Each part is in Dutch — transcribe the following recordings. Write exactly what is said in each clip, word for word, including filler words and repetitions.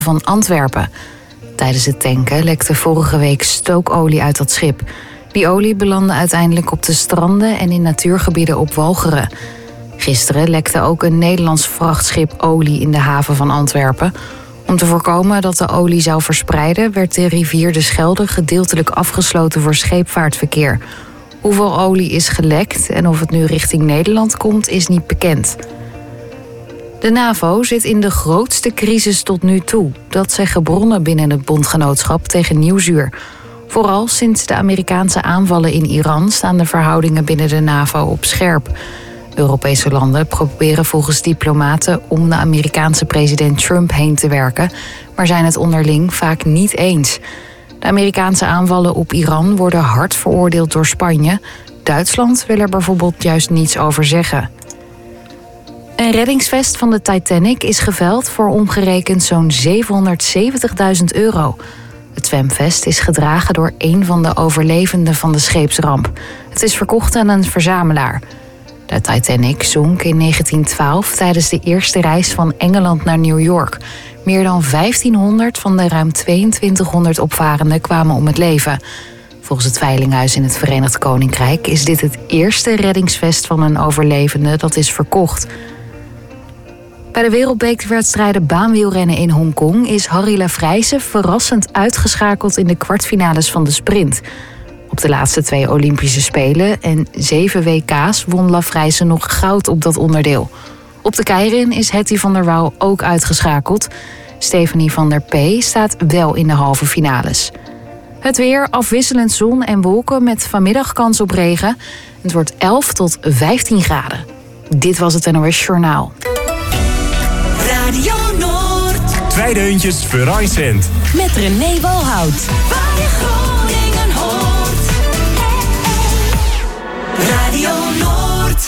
van Antwerpen. Tijdens het tanken lekte vorige week stookolie uit dat schip. Die olie belandde uiteindelijk op de stranden en in natuurgebieden op Walcheren. Gisteren lekte ook een Nederlands vrachtschip olie in de haven van Antwerpen. Om te voorkomen dat de olie zou verspreiden, werd de rivier de Schelde gedeeltelijk afgesloten voor scheepvaartverkeer. Hoeveel olie is gelekt en of het nu richting Nederland komt, is niet bekend. De NAVO zit in de grootste crisis tot nu toe. Dat zeggen bronnen binnen het bondgenootschap tegen Nieuwsuur. Vooral sinds de Amerikaanse aanvallen in Iran staan de verhoudingen binnen de NAVO op scherp. Europese landen proberen volgens diplomaten om de Amerikaanse president Trump heen te werken, maar zijn het onderling vaak niet eens. De Amerikaanse aanvallen op Iran worden hard veroordeeld door Spanje. Duitsland wil er bijvoorbeeld juist niets over zeggen. Een reddingsvest van de Titanic is geveild voor omgerekend zo'n zevenhonderdzeventigduizend euro. Het zwemvest is gedragen door een van de overlevenden van de scheepsramp. Het is verkocht aan een verzamelaar. De Titanic zonk in negentien twaalf tijdens de eerste reis van Engeland naar New York. Meer dan vijftienhonderd van de ruim tweeëntwintighonderd opvarenden kwamen om het leven. Volgens het Veilinghuis in het Verenigd Koninkrijk is dit het eerste reddingsvest van een overlevende dat is verkocht. Bij de wereldbekerwedstrijden baanwielrennen in Hongkong is Harry Lafrijze verrassend uitgeschakeld in de kwartfinales van de sprint. Op de laatste twee Olympische Spelen en zeven W K's won Lafrijze nog goud op dat onderdeel. Op de keirin is Hetty van der Wouw ook uitgeschakeld. Stephanie van der P staat wel in de halve finales. Het weer, afwisselend zon en wolken met vanmiddag kans op regen. Het wordt elf tot vijftien graden. Dit was het N O S Journaal. Radio Noord. Twee deuntjes voor Rijnsend. Met René Walhout. Waar je Groningen hoort. Radio Noord.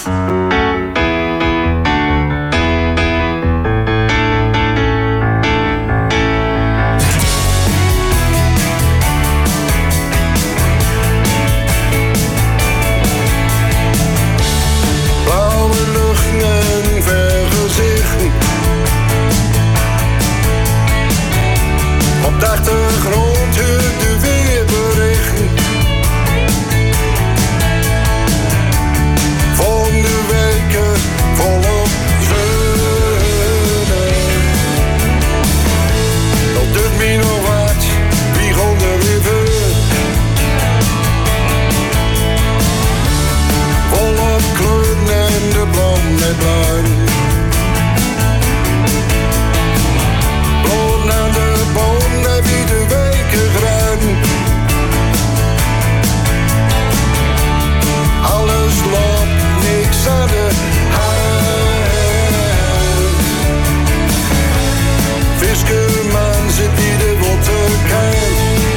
Blauwe luchten en vergezichten. Op de achtergrond hoort de weerberichten. Van de weken volop zeunen. Dat doet me nog wat, wie gaat er weer voor? Volop kleuren en de blom met bruin. Bloot naar de boom, daar wie de weken gruin. Alles loopt, niks aan de hand. Viskerman zit die de waterkant.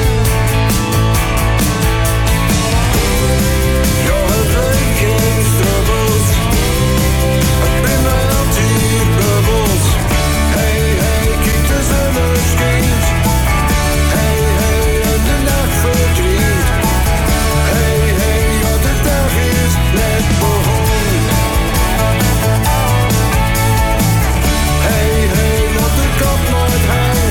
Ja, het regenstrubbelt. Ik ben altijd bubbels. Hey, hey, kijk de zon schijnt. Hey, hey, en de nacht verdwijnt. Hey, hey, ja, de dag is net begonnen. Hey, hey, laat de kop nooit hangen.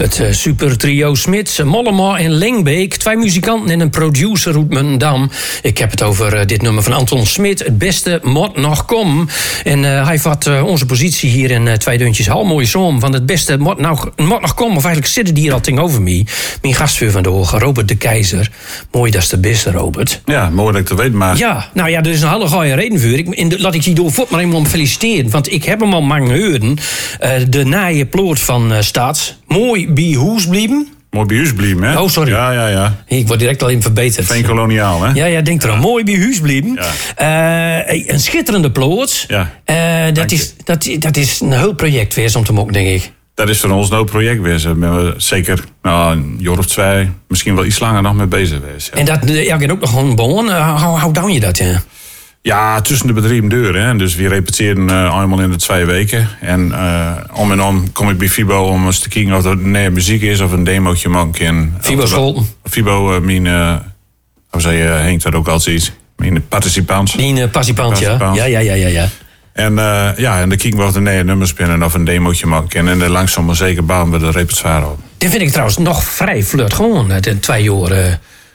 Het uh, super trio Smits, Mollema en Lengbeek. Twee muzikanten en een producer uit Muntendam. Ik heb het over uh, dit nummer van Anton Smit. Het beste mot nog kom. En uh, hij vat uh, onze positie hier in uh, twee deuntjes al mooi zoom. Van het beste mot nog, mot nog kom. Of eigenlijk zitten die hier al tegenover mij. Mijn gastveur van de ogen, Robert de Keizer. Mooi, dat is de beste, Robert. Ja, mooi dat ik te weten, maar... Ja, nou ja, er is een hele goede reden voor. Ik, in de, laat ik die door voort maar even om feliciteren. Want ik heb hem al lang gehoord. Uh, de naaie ploot van uh, Staats. Mooi bij huis blijven. Mooi bij huis blijven, hè? Oh, sorry. Ja, ja, ja. Ik word direct al even verbeterd. Geen koloniaal, hè? Ja, ja, denk erom. Ja. Mooi bij huis blijven. Ja. Uh, een schitterende ploot. Ja. Uh, dat, is, dat, dat is een heel project weer om te mokken, denk ik. Dat is voor ons een project geweest. Daar zijn we zeker nou, een jaar of twee, misschien wel iets langer nog mee bezig geweest. Ja. En dat, ja, ik heb ook nog gewoon begonnen. Uh, hoe, hoe doe je dat, ja? Ja, tussen de bedrijven deuren. Hè. Dus we repeteren uh, eenmaal in de twee weken. En uh, om en om kom ik bij Fibo om eens te kijken of er nee, muziek is of een demootje maken. Fibo Scholten. Fibo, uh, mijn, uh, hoe zei je, Henk dat ook altijd iets? Mijn participant. Mijn uh, participant, ja. Ja, ja, ja, ja, ja. En uh, ja, en dan kijken we of er nee, nummers spinnen of een demootje maken. En dan langzaam maar zeker bouwen we de repertoire op. Dit vind ik trouwens nog vrij flirt, gewoon, de twee jaar. Uh...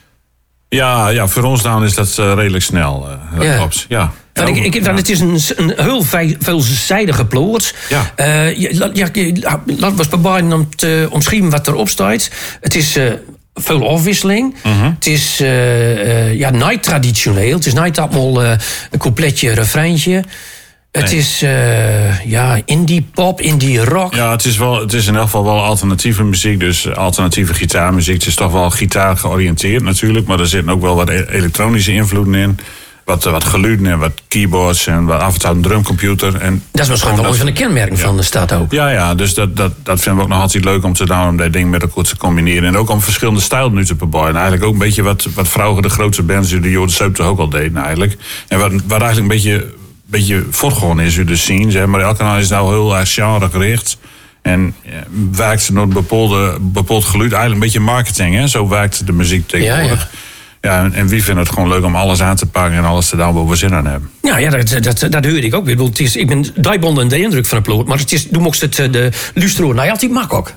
Ja, ja, voor ons dan is dat uh, redelijk snel. Uh, ja. Klopt, ja. Want ik, ik, dan, het is een, een heel veelzijdige ploot. Ja. Uh, ja, ja, laten we eens proberen om te omschrijven wat erop staat. Het is uh, veel afwisseling. Mm-hmm. Het is uh, uh, ja, niet traditioneel. Het is niet allemaal uh, een coupletje, refreintje. Het nee. is uh, ja, indie pop, indie rock. Ja, het is, wel, het is in elk geval wel alternatieve muziek. Dus alternatieve gitaarmuziek. Het is toch wel gitaar georiënteerd natuurlijk. Maar er zitten ook wel wat elektronische invloeden in. Wat, wat geluiden en wat keyboards en wat af en toe een drumcomputer. En dat is waarschijnlijk wel een van de kenmerken ja. van de stad ook. Ja, ja, dus dat, dat, dat vinden we ook nog altijd leuk om te doen, om dat ding met elkaar te combineren. En ook om verschillende stijlen nu te proberen. Eigenlijk ook een beetje wat, wat vroeger de grootste bands die de Jode Zeupte ook al deden eigenlijk. En wat, wat eigenlijk een beetje, beetje voortgewonnen is uit de scene. Zeg maar elke kanaal is nou heel erg genre gericht. En ja, werkt ze door een bepaalde, bepaald geluid. Eigenlijk een beetje marketing, hè? Zo werkt de muziek tegenwoordig. Ja, ja. Ja, en wie vindt het gewoon leuk om alles aan te pakken en alles te doen waar we zin aan hebben. Ja, ja dat, dat, dat hoor ik ook weer. Het is, ik ben dijbond en de indruk van een ploot, maar het is, toen mocht het de lustro. Nou ja, altijd mak ook.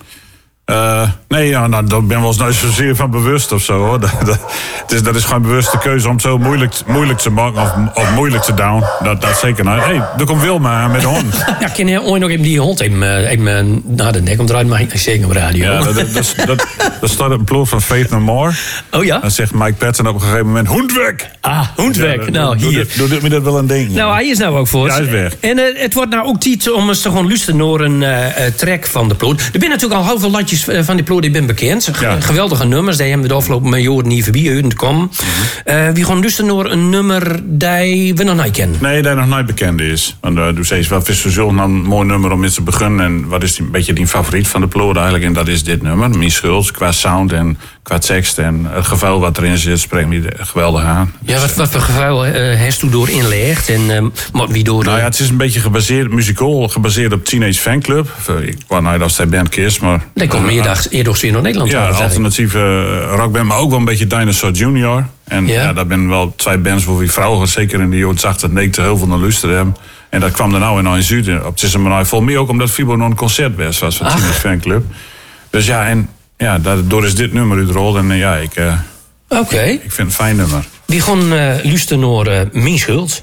Uh, nee, ja, nou, daar ben we ons nooit zozeer van bewust of zo, hoor. Dat, dat, het is, dat is gewoon een bewuste keuze om het zo moeilijk, moeilijk te maken of, of moeilijk te doen. Dat, dat zeker nou. Hé, hey, er komt Wilma met de hond. Ja, ik ken ooit nog even die hond even, even naar de nek om eruit mag ik nog zeker op radio. Ja, dat, dat, dat, dat, dat staat op een ploot van Faith No More. Oh ja? Dan zegt Mike Patton op een gegeven moment, hond weg! Ah, hond weg. Ja, nou, doe, hier. Doe, doe, doe me dat wel een ding. Nou, hij is nou ook voor. Ja, hij is weg. En uh, het wordt nou ook tijd om eens te gewoon luisteren naar een uh, track van de ploot. Er zijn natuurlijk al heel veel landjes van die ploot die ben bekend. Ja. Geweldige nummers, die hebben we de afgelopen jaren niet voorbij te komen. Mm-hmm. uh, wie gewoon luisteren naar een nummer die we nog niet kennen. Nee, die nog nooit bekend is. Want uh, doe steeds wat is voor een mooi nummer om mee te beginnen. En wat is die, een beetje die favoriet van de ploot eigenlijk? En dat is dit nummer. Mijn schuld, qua sound en qua tekst. En het gevuil wat erin zit, spreekt me geweldig aan. Ja, wat, wat voor gevuil uh, heeft u door inlegd? En uh, wie door? Nou ja, het is een beetje gebaseerd, muzikaal gebaseerd op Teenage Fanclub. Ik wou nou dat zij band kies, maar... Dat komt meer dag eerder weer naar Nederland. Ja, alternatieve rockband, maar ook wel een beetje Dinosaur Junior. En ja, ja dat zijn wel twee bands waar we vrouwen zeker in de jaren tachtig, negentig heel veel naar luisteren hebben. En dat kwam er nou in een Zuid op het manier vol meer ook omdat Fibo nog een concert was van Teenage Fanclub. Dus ja, en ja, daardoor is dit nummer uitgerold en ja, ik, uh, okay. ik, ik vind het een fijn nummer. Die gewoon uh, luisteren naar uh, Mijn Schuld.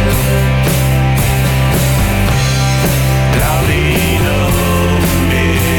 Laudino,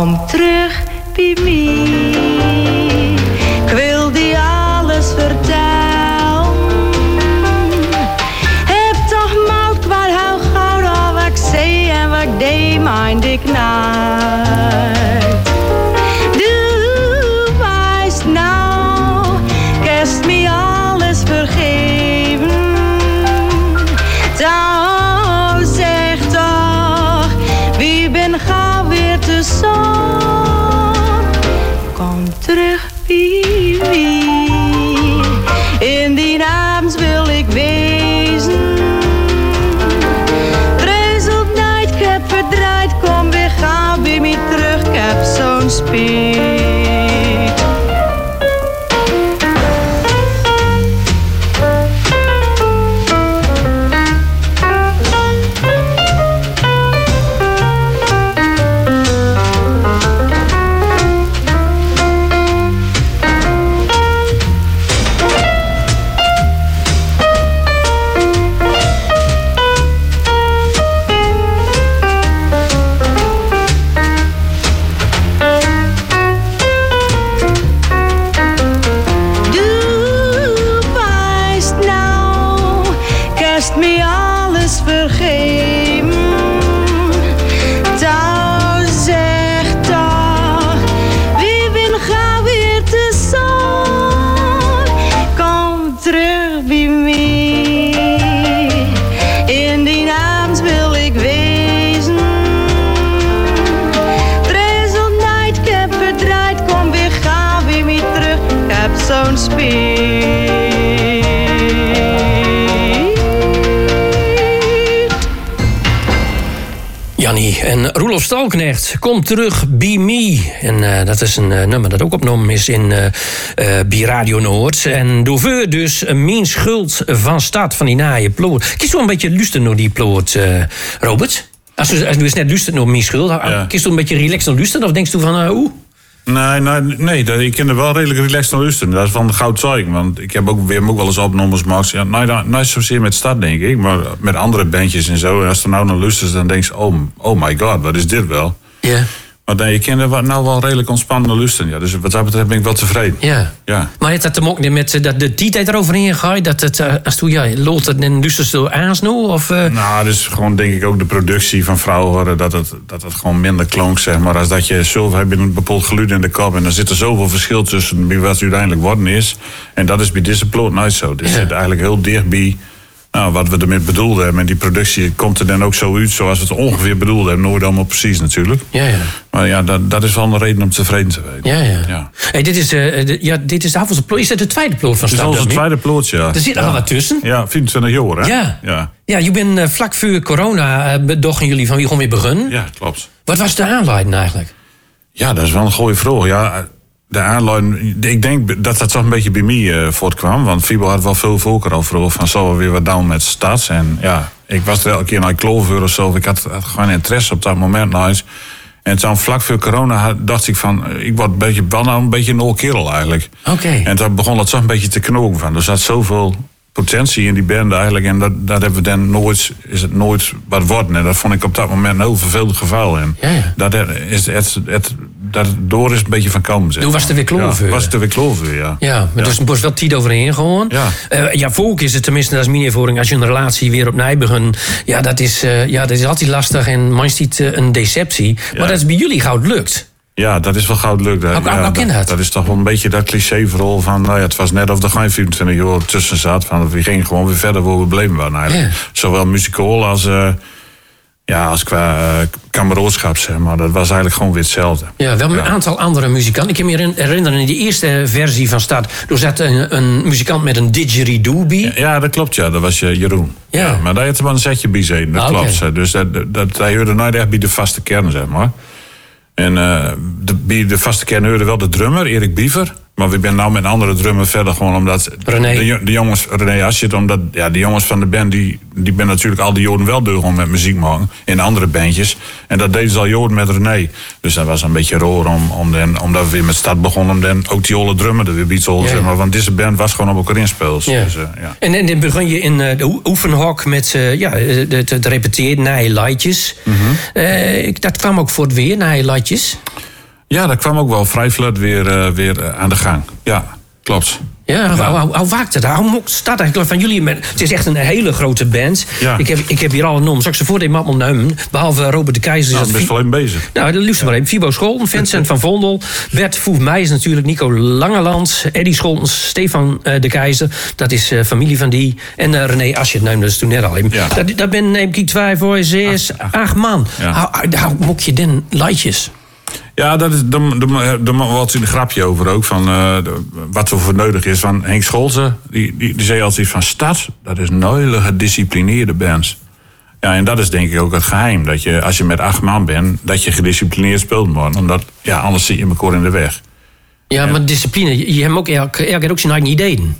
Kom terug bij mij. Ik wil die alles vertellen. Heb toch mal kwart hou goud al wat ik zei en wat ik deed, mind ik nooit. Du weißt nou, kerst me alles vergeven. Dan zeg toch, wie ben gauw weer te zon. Kom terug bij mij. In die avonds wil ik wezen. Treuzelt nooit, ik heb verdraaid. Kom weer gauw bij mij terug, ik heb zo'n spiet. Zo'n spiet. Jannie en Roelof Stalknecht, kom terug bij me. En uh, dat is een uh, nummer dat ook opgenomen is in uh, uh, bij Radio Noord. En doorvoor dus uh, Mijn Schuld van Stad van die naaie ploot. Kies zo een beetje luisteren naar die ploot, uh, Robert? Als u, als u eens net luistert naar Mijn Schuld, ja. Kies je een beetje relaxed naar luisteren? Of denkst u van, uh, oeh? Nee, nee, nee dat, ik ken er wel redelijk relaxed naar luisteren. Dat is van de goud zeik. Want ik heb ook, weer ook wel eens opgenomen Max. Ja, nee, nou, niet zozeer met Stad, denk ik. Maar met andere bandjes en zo. En als er nou naar luistert, dan denk je... Oh, oh my god, wat is dit wel? Ja. Yeah. Maar nee, je kan er nou wel redelijk ontspannen naar luisteren. Ja. Dus wat dat betreft ben ik wel tevreden. Ja. Ja. Maar heeft dat ook niet met dat de tijd eroverheen gaat? Dat het, als toen ja, loopt het en luistert door aansnoe? Of, uh... Nou, dus gewoon denk ik ook de productie van vrouwen. Dat het, dat het gewoon minder klonk, zeg maar. Als dat je zoveel hebt een bepaald geluid in de kop. En dan zit er zoveel verschil tussen wie wat uiteindelijk worden is. En dat is bij deze ploot nooit zo. Dit ja. zit eigenlijk heel dicht bij... Nou, wat we ermee bedoeld hebben. En die productie komt er dan ook zo uit zoals we het ongeveer bedoeld hebben. Nooit allemaal precies natuurlijk. Ja, ja. Maar ja, dat, dat is wel een reden om tevreden te weten. Ja, ja. ja. Hey, dit, is, uh, de, ja dit is de avondse ploot. Is dat de tweede ploot van Stad? Dat is onze tweede ploot, ja. Er zit nog ja. wat tussen. Ja, vierentwintig jaar, hè? Ja. Ja, ja je bent uh, vlak voor corona uh, bedochten jullie van wie gewoon weer begonnen. Ja, klopt. Wat was de aanleiding eigenlijk? Ja, dat is wel een goeie vraag. Ja, de aanleiding, ik denk dat dat toch een beetje bij mij uh, voortkwam. Want Fibo had wel veel volker al vroeg van zo we weer wat down met Stads. En ja, ik was er elke keer naar Clover of zo. Ik had, had gewoon interesse op dat moment nog eens. En toen vlak voor corona had, dacht ik van, ik word een beetje, wel nou een beetje een oude kerel eigenlijk. Oké. Okay. En toen begon het toch een beetje te knoken van. Er zat zoveel potentie in die band eigenlijk. En dat, dat hebben we dan nooit, is het nooit wat worden. En dat vond ik op dat moment een heel vervelend geval. En ja, ja. dat is het, het, dat door is een beetje van komen. Zeg Toen was er weer Clover. Ja, was het er weer Clover, ja. Ja, maar ja. Dus er was wel tijd overheen gewoon. Ja. Uh, ja, volk is het tenminste, dat is mijn ervaring. Als je een relatie weer opnieuw begint, ja, dat is, uh, ja, dat is altijd lastig en meestal uh, een deceptie. Maar ja. Dat is bij jullie gauw lukt. Ja, dat is wel gauw leuk. Hoe ja, kan dat? Dat is toch wel een beetje dat cliché vooral van... Nou ja, het was net of er geen vierentwintig jaar tussen zat. Van, we gingen gewoon weer verder waar we bleven waren eigenlijk. Ja. Zowel muzikaal als, uh, ja, als qua uh, kameraadschap, zeg maar. Dat was eigenlijk gewoon weer hetzelfde. Ja, wel een ja. aantal andere muzikanten. Ik kan me herinneren, in die eerste versie van Stad... er zat een, een muzikant met een didgeridoo bij. Ja, ja, dat klopt, ja. Dat was uh, Jeroen. Ja. Ja, maar daar had er wel een setje bij zijn. Dat ah, klopt. Okay. Dus dat, dat, dat, hij hoorde nooit echt bij de vaste kern, zeg maar. En uh, de, bij de vaste kern hoorde wel de drummer, Erik Biever. Maar we zijn nou met een andere drummer verder gewoon omdat... René. De, de jongens, René Asjit, omdat ja, de jongens van de band... die, die ben natuurlijk al die joden wel deur gewoon met muziek maken. In andere bandjes. En dat deden ze al joden met René. Dus dat was een beetje roer om, om den, omdat we weer met Stad begonnen... om dan ook die hele drummer er weer bij te horen. Ja. Maar want deze band was gewoon op elkaar inspeeld. Ja. Dus, uh, ja. En, en dan begon je in uh, de oefenhok met uh, ja, het, het repeteren, naaie liedjes. Mm-hmm. uh, dat kwam ook voor het weer, naaie liedjes. Ja, dat kwam ook wel vrij vlot weer, uh, weer uh, aan de gang. Ja, klopt. Ja, ja. Hoe, hoe, hoe waakt het? Hoe staat eigenlijk van jullie? Met, het is echt een hele grote band. Ja. Ik, heb, ik heb hier alle noms. Zal ik ze voor de map opnemen? Behalve Robert de Keizer. Nou, is best wel even bezig. Nou, dan luister maar even. Fibo Scholten, Vincent van Vondel, Bert Foef Meijs natuurlijk, Nico Langeland, Eddie Scholtens, Stefan uh, de Keizer. Dat is uh, familie van die. En uh, René Asje, neem dat is toen net al even. Ja. Dat, dat ben neem ik twee voor zes, acht, acht man. Ja. Hoe, hoe mok je den lightjes? Ja, dat is, daar was een grapje over ook. Van, uh, wat er voor nodig is. Van Henk Scholten, die, die, die zei altijd van... Stad, dat is een hele gedisciplineerde band. Ja, en dat is denk ik ook het geheim. Dat je, als je met acht man bent, dat je gedisciplineerd speelt wordt. Omdat, ja, anders zit je elkaar in de weg. Ja, ja. Maar discipline, je, je hebt ook, elke, elke ook zijn eigen ideeën.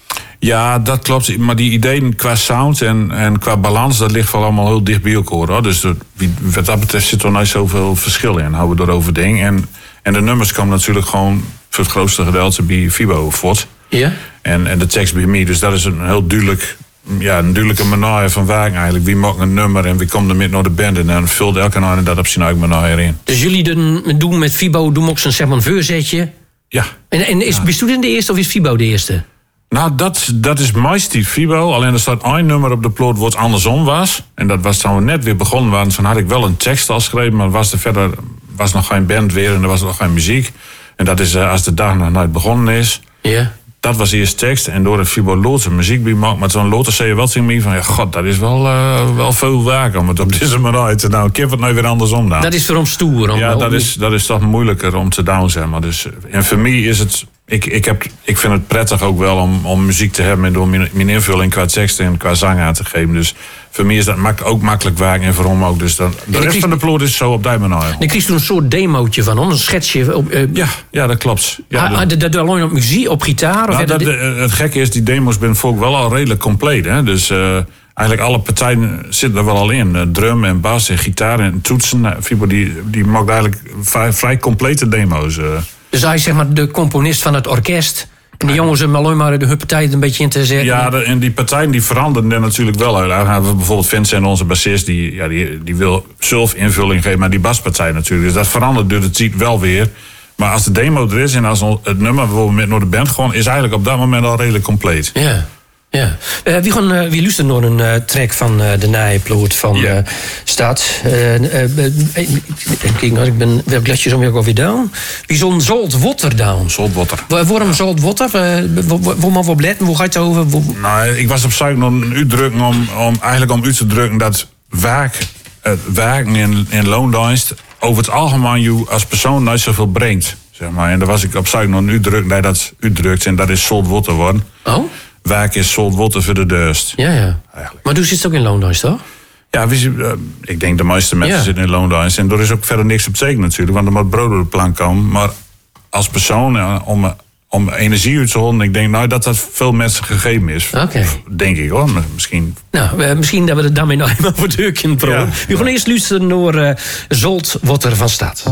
Ja, dat klopt. Maar die ideeën qua sound en, en qua balans... dat ligt wel allemaal heel dicht bij elkaar. Hoor. Dus dat, wat dat betreft zit er nooit zoveel verschil in. Houden we erover ding. En, en de nummers komen natuurlijk gewoon... voor het grootste gedeelte bij Fibo voort. Ja. En, en de tekst bij mij. Dus dat is een heel duidelijk... Ja, een duidelijke manier van wagen eigenlijk. Wie maakt een nummer en wie komt er met naar de band. En dan vult elke nou dat op zijn eigen manier in. Dus jullie doen, doen met Fibo doen ook zo'n zeg maar, een voorzetje? Ja. En, en is ja. Bestoeden de eerste of is Fibo de eerste? Nou, dat, dat is meest die Fibo. Alleen er staat één nummer op de plot wat andersom was. En dat was toen we net weer begonnen waren. Toen had ik wel een tekst al geschreven, maar was er verder was nog geen band weer en er was nog geen muziek. En dat is uh, als de dag nog nooit begonnen is. Ja. Dat was eerst tekst en door de Fibo Lotte muziek bij maakt. Maar zo'n Lotte zei je wel tegen mij van ja, god, dat is wel, uh, wel veel werk om het op deze manier te doen. Ik heb het nou weer andersom dan. Dat is voor ons stoer. Om, ja, om, dat is, dat is toch moeilijker om te doen, zeg maar. Dus, en voor mij is het... Ik, ik, heb, ik vind het prettig ook wel om, om muziek te hebben... en door mijn, mijn invulling qua tekst en qua zang aan te geven. Dus voor mij is dat mak, ook makkelijk werk en voor hem ook. Dus dan, de rest van de plot is zo op die manier. Dan kreeg je een soort demootje van ons, een schetsje. Op, uh, ja, ja, dat klopt. Ja, ah, dat, dat alleen op muziek, op gitaar? Of nou, dat, dit... Het gekke is, die demos ben ik wel al redelijk compleet. Hè? Dus uh, eigenlijk alle partijen zitten er wel al in. Uh, drum en bas en gitaar en toetsen. Nou, Fibo die, die maakt eigenlijk vrij, vrij complete demo's. Uh. Dus hij is zeg maar de componist van het orkest. En die jongens hebben alleen maar de huppetijden een beetje in te zetten. Ja, de, en die partijen die veranderen er natuurlijk wel heel erg. We bijvoorbeeld Vincent, onze bassist, die, ja, die, die wil zelf invulling geven. Maar die baspartij natuurlijk. Dus dat verandert door de tijd wel weer. Maar als de demo er is en als het nummer bijvoorbeeld met naar de band gewoon... is eigenlijk op dat moment al redelijk compleet. Ja. Ja. Uh, wie, gaan, uh, wie luistert naar een uh, track van uh, de naaiploot van ja. uh, Stad? Uh, uh, uh, kijk, ik ben wel gladjes om je ook alweer down. Wie zo'n Zolt Water down? Zolt Water. Waarom Zolt Water? Waar moet op letten? Hoe gaat het over? Wo- nou, ik was op zoek naar een uitdrukking om, om eigenlijk om uit te drukken dat werk, het werken in, in loondienst over het algemeen je als persoon nooit zoveel brengt. Zeg maar. En daar was ik op zoek naar een uitdrukking dat dat uitdrukt en dat is Zolt Water worden. Oh? Werk is Zolt Water voor de deurst. Ja, ja. Eigenlijk. Maar du zit ook in loondienst, toch? Ja, uh, ik denk de meeste mensen ja. zitten in loondienst. En er is ook verder niks op tegen natuurlijk, want er moet brood op de plank komen. Maar als persoon, uh, om, om energie uit te halen, ik denk nou dat dat veel mensen gegeven is. Okay. Denk ik hoor, misschien. Nou, uh, misschien dat we het daarmee nog eenmaal voor de deur kunnen proberen. Ja. We gaan eerst luisteren naar uh, Zolt Water van Stad.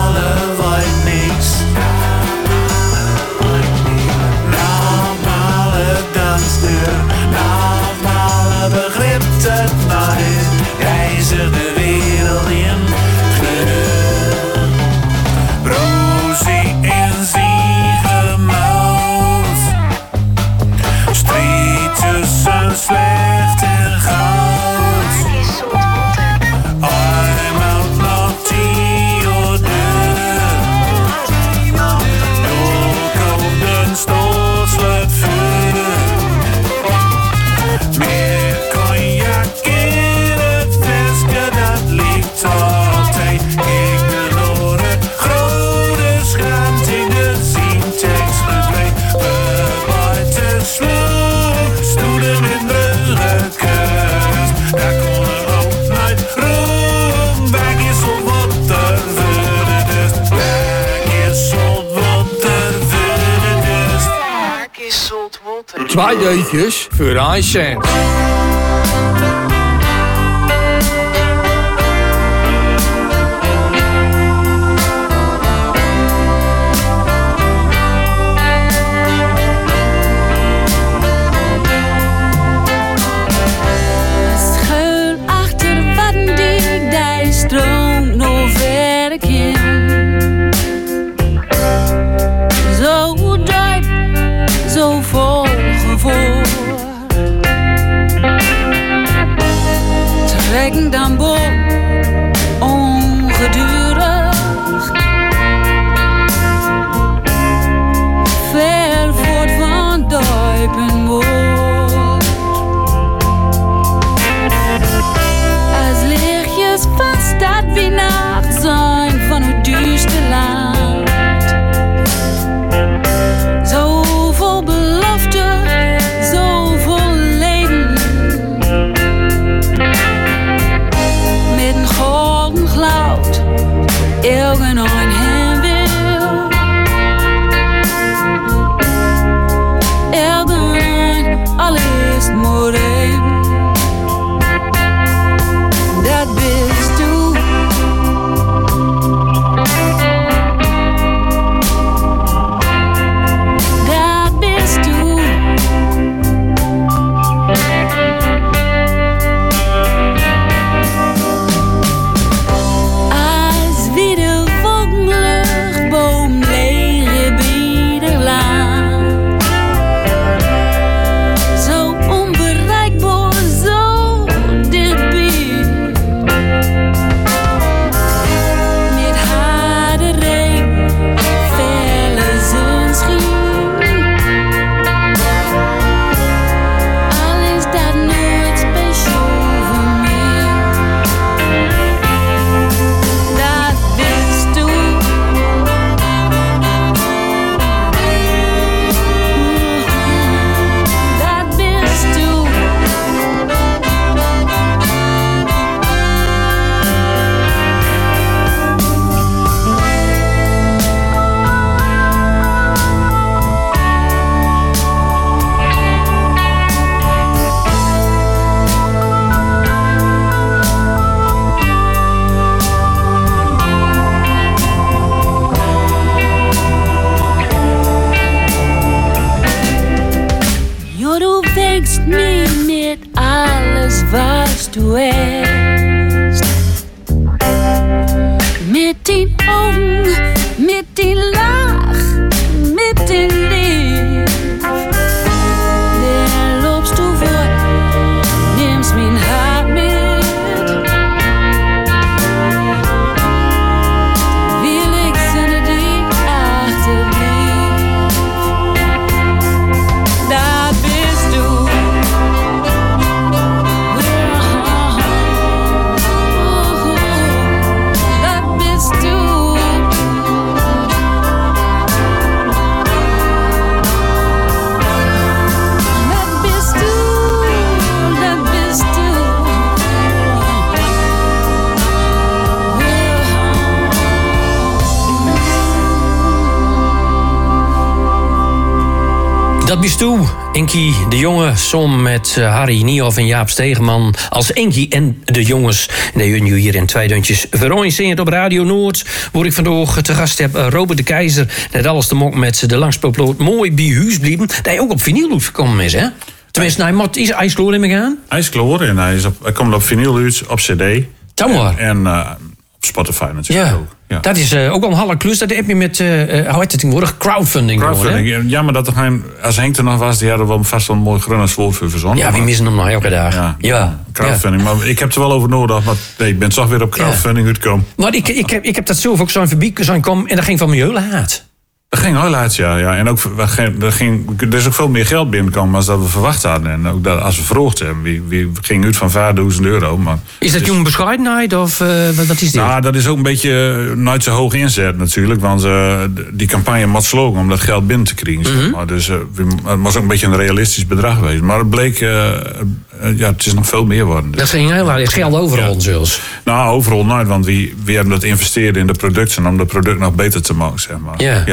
Now Twee deutjes voor een cent. Stroom nog verder in. Zo diep, zo vol gevoel. Trekken dan bom, ongedurig. Ver voort van duipen woord. Als lichtjes vast dat wie nacht zijn van het duister land. Zo vol belofte, zo vol leven. Met een golden goud, elken een hem wil. Elken alles moet even. Dat bist du. Dat bist du. Als wie de wolkenlucht boom lege biederland. Zo onbereikbaar, zo dichtbij. Met harde regen, felle zonschijn. Al is dat nooit speciaal voor mij. Dat bist du. Dat bist du. Jo, du wächst mir mit alles, was du hast. Mit den Augen, mit den Lach, mit den Lieb. Der lobst du vor, nimmst mein Hart mit. Will ich sinne die achterblieb. Da bist du. Da bist du. Dat bist du. Dat bist du. Dat bist toe. Enkie de Jonge, som met uh, Harry Niehoff en Jaap Stegeman als Enkie en de jongens. En die nu hier in twee deuntjes verorganiseerd op Radio Noord. Waar ik vandaag te gast heb uh, Robert de Keizer. Net alles te mok met de langspoploot Mooi bij huis blijven. Dat hij ook op vinyl uitgekomen is, hè? Tenminste, hij moet is ijskloor in me gaan. IJskloor en hij, is op, hij komt op vinyl uit, op cd. Tamar. En, en uh, op Spotify natuurlijk Ja. ook. Ja. Dat is uh, ook wel een halve klus. Dat heb je met, uh, uh, hoe heet het tegenwoordig? Crowdfunding. Crowdfunding. Hoor, Ja, maar dat er geen, als Henk er nog was, die hadden wel vast wel een mooi grunnig woord voor verzonnen. ja, we Maar- missen hem nog elke dag. Ja, Ja. crowdfunding. Maar ik heb er wel over nodig, maar nee, ik ben toch weer op crowdfunding uitgekomen. Maar ik, ik, heb, ik heb dat zelf ook zo'n voorbij zijn komen en dat ging van mijn hele haat. Dat ging heel laat, ja. ja. En ook, we ging- er, ging, er is ook veel meer geld binnenkomen dan dat we verwacht hadden. En ook dat, als we vroegden, hebben, wie, wie ging uit van vijfduizend euro. Maar Is dat dus- jonge bescheidenheid of uh, wat, wat is dit? Nou, dat is ook een beetje uh, nooit zo hoog inzet natuurlijk. Want uh, die campagne moet slogen om dat geld binnen te krijgen. zeg Mhm. maar. Dus uh, we- het was ook een beetje een realistisch bedrag geweest. Maar het bleek, uh, uh, ja, het is nog veel meer worden. Dat ging heel hard. Het geld overal zelfs. Nou, overal nooit, want wie, wie hebben dat investeren in de producten om de product nog beter te maken, zeg maar. Ja. ja.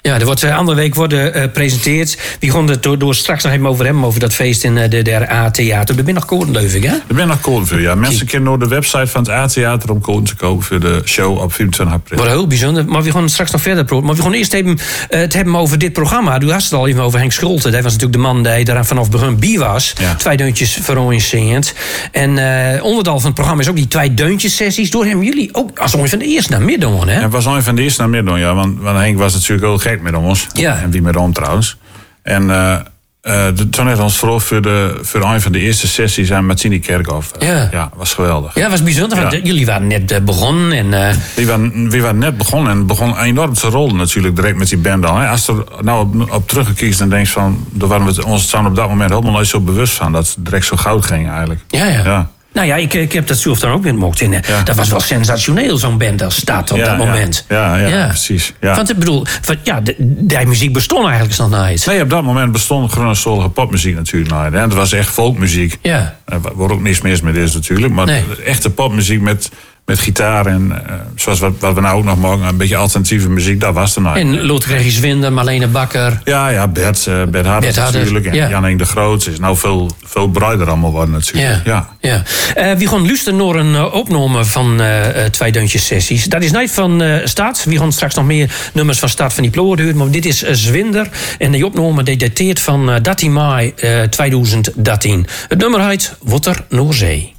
Ja, er wordt uh, andere week worden gepresenteerd. Uh, Wie gaan het door, door straks nog even over hebben, over dat feest in uh, de, de A-theater. Er ben nog koorden, leuk ik, hè? Er ben nog koorden voor, ja. Mensen kunnen door de website van het A-theater om koorden te kopen voor de show op vierentwintig april. Wat heel bijzonder. Maar we gaan straks nog verder praten. Maar we gaan eerst even uh, het hebben over dit programma. U had het al even over Henk Schulte. Hij was natuurlijk de man die daar vanaf begin bij was. Ja. Twee deuntjes verorganiseerd. En uh, onderdeel van het programma is ook die twee deuntjes sessies. Door hem jullie ook als een van de eerste naar midden, hè? Ja, het was een van de eerste naar midden, ja. Want, want Henk was natuurlijk heel gek met ons. Ja. En wie met hem trouwens. En uh, uh, toen heeft ons vooral voor, de, voor een van de eerste sessies aan Martini Kerkhof. Uh, ja. Ja, was geweldig. Ja, was bijzonder. Ja. Want jullie waren net uh, begonnen. En, uh... we, waren, we waren net begonnen en begon enorm te rollen natuurlijk direct met die band al. Hè. Als er nou op, op teruggekiest dan denk je van, daar waren we ons op dat moment helemaal nooit zo bewust van dat het direct zo goud ging eigenlijk. Ja, ja. ja. Nou ja, ik, ik heb dat zelf dan ook weer mocht in. Ja. Dat was wel sensationeel, zo'n band als staat op ja, dat moment. Ja, ja, ja, ja. precies. Ja. Want ik bedoel, van, ja, de, die muziek bestond eigenlijk nog nooit. Nee, op dat moment bestond Groenlandstolige popmuziek natuurlijk nooit. En het was echt folkmuziek. Ja. Er wordt ook niks mis met is natuurlijk. Maar nee. Echte popmuziek met, met gitaar en uh, zoals wat, wat we nou ook nog mogen, een beetje alternatieve muziek, dat was er nooit. En Lothar Winder, Marlene Bakker. Ja, ja, Bert, uh, Bert Harders natuurlijk. En ja. Jan-Henk de Groot is nou veel, veel breder allemaal worden natuurlijk. Ja. Ja. Ja. Uh, we gaan luisteren naar een uh, opname van uh, twee deuntjes sessies. Dat is niet van uh, Stad. We gaan straks nog meer nummers van Stad van die ploer horen. Maar dit is uh, Zwinder. En die opname die dateert van uh, dertien mei uh, tweeduizend dertien. Het nummer heet Water Noorzee.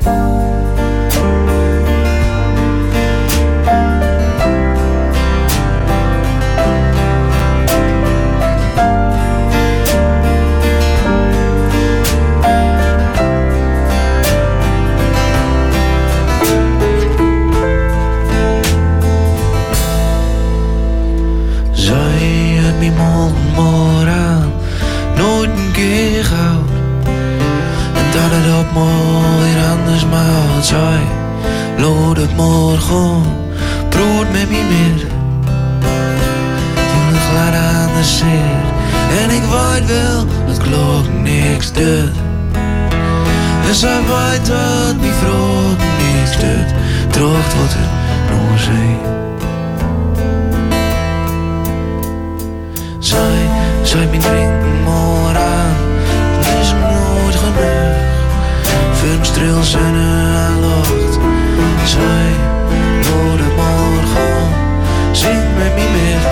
Lood het morgen, brood met me meer. Toen ik glad aan de zeer. En ik weet wel, dat klok niks doet. En zij weet dat mijn vrouw niks doet. Droogt wat het Noorzee. Zij, zij mijn drinken maar aan. Het is hem nooit genoeg. Voor een streel zinnen en lacht. Zij, door het morgen, zing met me mee.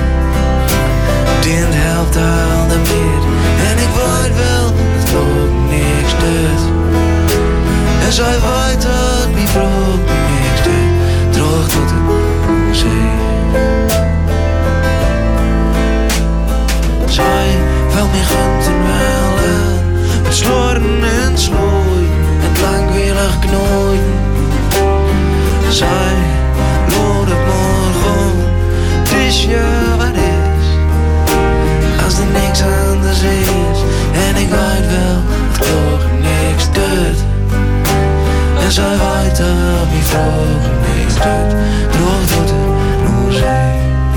Die helpt aan de meer. En ik weet wel, het klok niks doet. En zij weet dat mijn vrouw niks doet. Droog tot het Noorzee. Zij, wel mijn gunten wel aan. Met sloren en slooien. En langwierig knooien. Zij, lood het morgen, het is ja wat is. Als er niks anders is, en ik weet wel, het klok niks doet. En zij weet dat mijn vrouw niks doet, droog tot het Noorzee.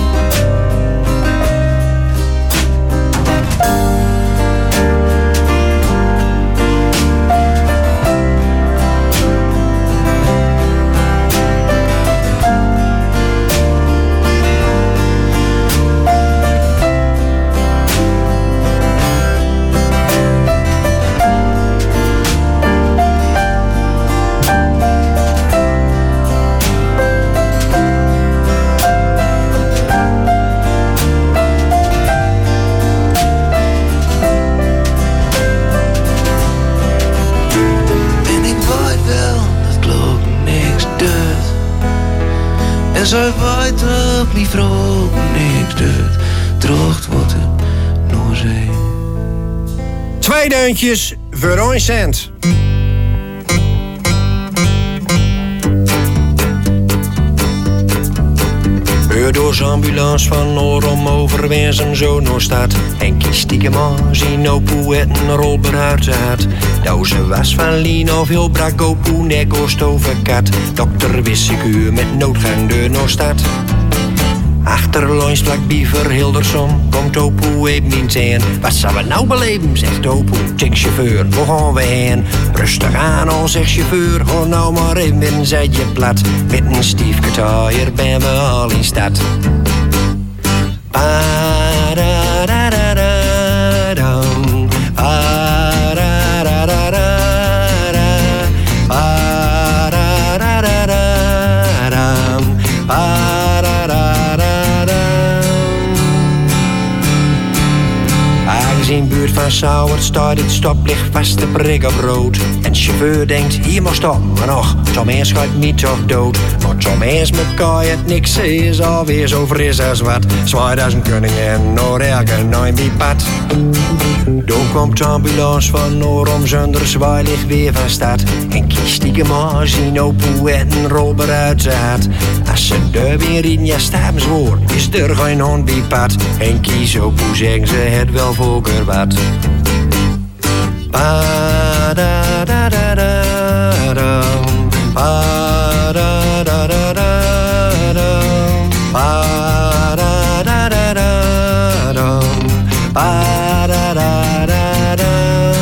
En zij weet dat mijn vrouw niks doet. Droogt wordt het Noorzee. Twee deuntjes voor een cent. Door ambulance van Noorom over Wensum zo naar stad. Henkie stiekem aan zien opoe het een rolberuit had. Douze was van Lino veel brak opoe nek over kat. Dokter wist ik u met noodgang deur naar stad. Achterlangs vlak Biever Hildersom komt opoe even niet zijn. Wat zou we nou beleven, zegt opoe. Check chauffeur, waar gaan we heen? Rustig aan al, zegt chauffeur. Hoor nou maar even, zet je plat. Met een stiefgitaar ben we al in stad. Pa van Sauert staat het stoplicht vast te prik op rood. En de chauffeur denkt, hier mag stoppen, maar nog, Tom Eers gaat niet toch dood. Maar Tom Eers met kaai het niks is alweer zo fris als wat. Zwaait als een koningin, nog elke nooit bij pad. Toen komt de ambulance van Noorom zonder zwaailicht weer van stad. En kies stiekem maar zien op hoe het een rolber uit ze had. Als ze daar weer rieden, ja staat zwoer, is er geen hond bij pad. En kies op hoe zeggen ze het wel voor wat. Pa da da da da da, pa da da da da da, pa da da da da da, pa da da da da.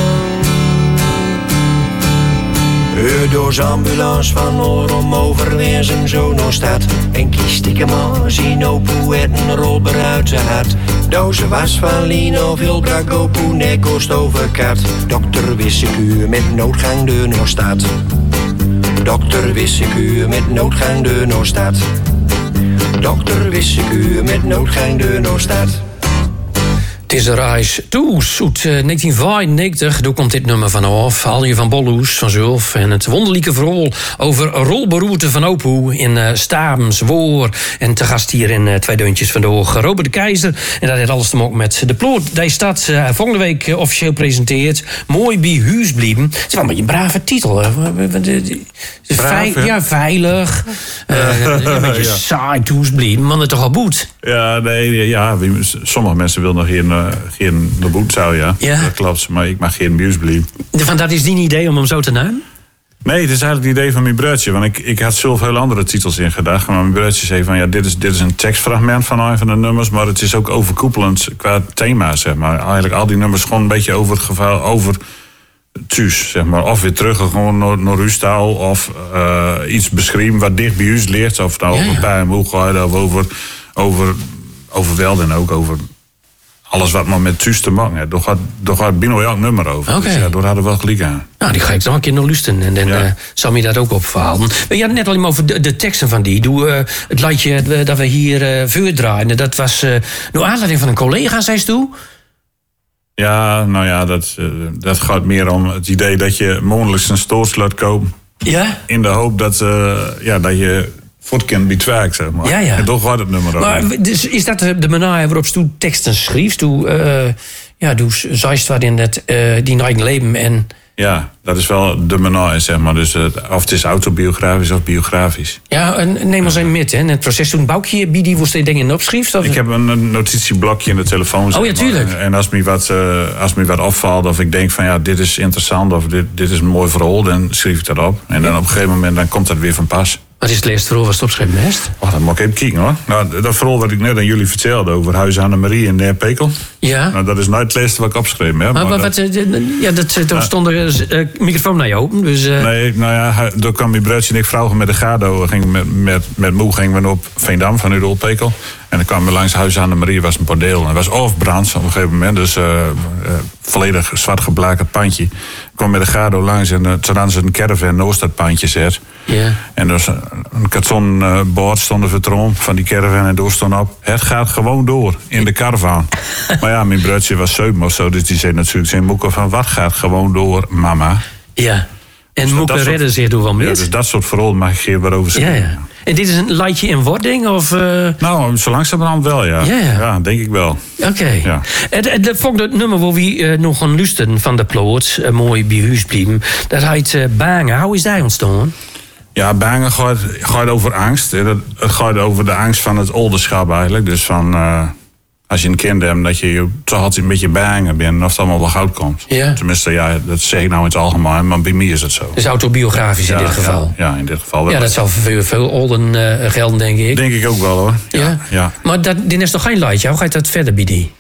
Door de ambulance van Noorom overweer zijn zoon nog staat. En kies stiekem maar zien op hoe het een rolber uit ze had. Dozen was van Lino, veel brak op hoe nek overkat. Dokter Wissekuur met noodgang deur nog staat. Dokter Wissekuur met noodgang deur nog staat. Dokter Wissekuur met noodgang deur nog staat. Het is de reis Toes uit uh, negentien vijfennegentig. Daar komt dit nummer vanaf. Alje van Bolloes van Zulf. En het wonderlijke verhaal over rolberoerte van Opoe in uh, Stabens, Woor. En te gast hier in uh, Twee Deuntjes vandoor Robert de Keizer. En dat heeft alles te maken met de ploot. Die staat uh, volgende week uh, officieel presenteert. Mooi bij huis blijven. Het is wel een beetje een brave titel. Hè? Braaf, ja. ja, veilig. Uh, een beetje ja. saai thuis blijven. Maar het toch al boet. Ja, nee, ja, sommige mensen willen nog geen, uh, geen de boet zou, ja. ja. Dat klopt, maar ik mag geen bius blijven. Van dat is die idee om hem zo te nemen? Nee, het is eigenlijk het idee van mijn broertje. Want ik, ik had zelf heel andere titels in gedacht. Maar mijn broertje zei van, ja, dit is, dit is een tekstfragment van een van de nummers. Maar het is ook overkoepelend qua thema, zeg maar. Eigenlijk al die nummers gewoon een beetje over het geval, over thuis, zeg maar. Of weer terug, gewoon naar, naar uw taal. Of uh, iets beschrijven wat dicht bij u ligt. Of nou ja, ja. over bij en moe gaat, of over, over, over wel en ook over alles wat maar met thuis te maken heeft. Daar gaat, daar gaat binnen elk nummer over. Okay. Dus ja, daar hadden we wel gelijk aan. Nou, die ga ik dan een keer naar luisteren. En dan ja. uh, zal me dat ook opvallen. Je had net al even over de, de teksten van die. Doe, uh, het liedje uh, dat we hier uh, voordraaien. Dat was uh, naar aanleiding van een collega, zei ze toe. Ja, nou ja, dat, uh, dat gaat meer om het idee dat je mondelings een stoot laat kopen. Ja? In de hoop dat, uh, ja, dat je voortkent bij het werk, zeg maar. Ja, ja. En toch gaat het nummer maar, over. Dus is dat de manier waarop ze teksten schreef? Toen, uh, ja, toen zei ze wat in het, uh, die eigen leven en... Ja, dat is wel de manier, zeg maar. Dus, uh, of het is autobiografisch of biografisch. Ja, en neem ons een met, hè. Het proces toen Boukje, bij die woest je dingen opschreef? Of... Ik heb een notitieblokje in de telefoon. Zeg oh ja, tuurlijk. Maar. En als me, wat, uh, als me wat opvalt of ik denk van ja, dit is interessant of dit, dit is een mooi verhaal, dan schrijf ik dat op. En dan op een gegeven moment dan komt dat weer van pas. Wat is het laatste verhaal wat het opschreven heeft? Oh, dat moet ik even kijken hoor. Nou, dat verhaal wat ik net aan jullie vertelde over Huis aan de Marie in Neerpekel. Ja. Nou, dat is nooit het laatste wat ik opgeschreven heb. Maar, maar dat... wat, ja, dat, toen uh, stond er uh, microfoon naar je open. Dus, uh... Nee, nou ja, door kwam mijn broertje en ik vrouwen met de Gado. Ging met, met, met moe gingen we op Veendam van Udolpekel. En dan kwamen we langs Huis aan de Marie, was een bordeel. En het was afbrand op een gegeven moment. Dus uh, uh, volledig zwart geblakerd pandje. Ik kwam met de Gado langs en uh, toen hadden ze een caravan naast dat pandje zet. Yeah. En dus een karton uh, bord stond er vertrom van die caravan en door stond op. Het gaat gewoon door in de caravan. Maar ja, mijn broertje was zeven of zo. Dus die zei natuurlijk zijn boeken van wat gaat gewoon door, mama. Ja. En dus Moeke redden zich door wel meer. Ja, dus dat soort verhaal mag ik hier wat over zeggen. Ja, ja. En dit is een liedje in wording? Of, uh... Nou, zo langzamerhand wel, ja. Ja, ja. Ja, denk ik wel. Oké. Okay. Ja. Het, het, het volgende nummer waar we uh, nog gaan luisteren van de ploot, uh, mooi bij huis blijven, dat heet uh, Bangen. Hoe is dat ontstaan? Ja, bangen gaat, gaat over angst. Het gaat over de angst van het ouderschap eigenlijk. Dus van, uh, als je een kind hebt, dat je toch altijd een beetje bangen bent of het allemaal wel goud komt. Ja. Tenminste, ja, dat zeg ik nou in het algemeen, maar bij mij is het zo. Dus autobiografisch in ja, dit geval? Ja, ja, in dit geval wel. Ja, dat zal voor veel, veel olden uh, gelden, denk ik. Denk ik ook wel, hoor. Ja, ja? ja. Maar dat, dit is toch geen liedje? Hoe gaat dat verder bij die?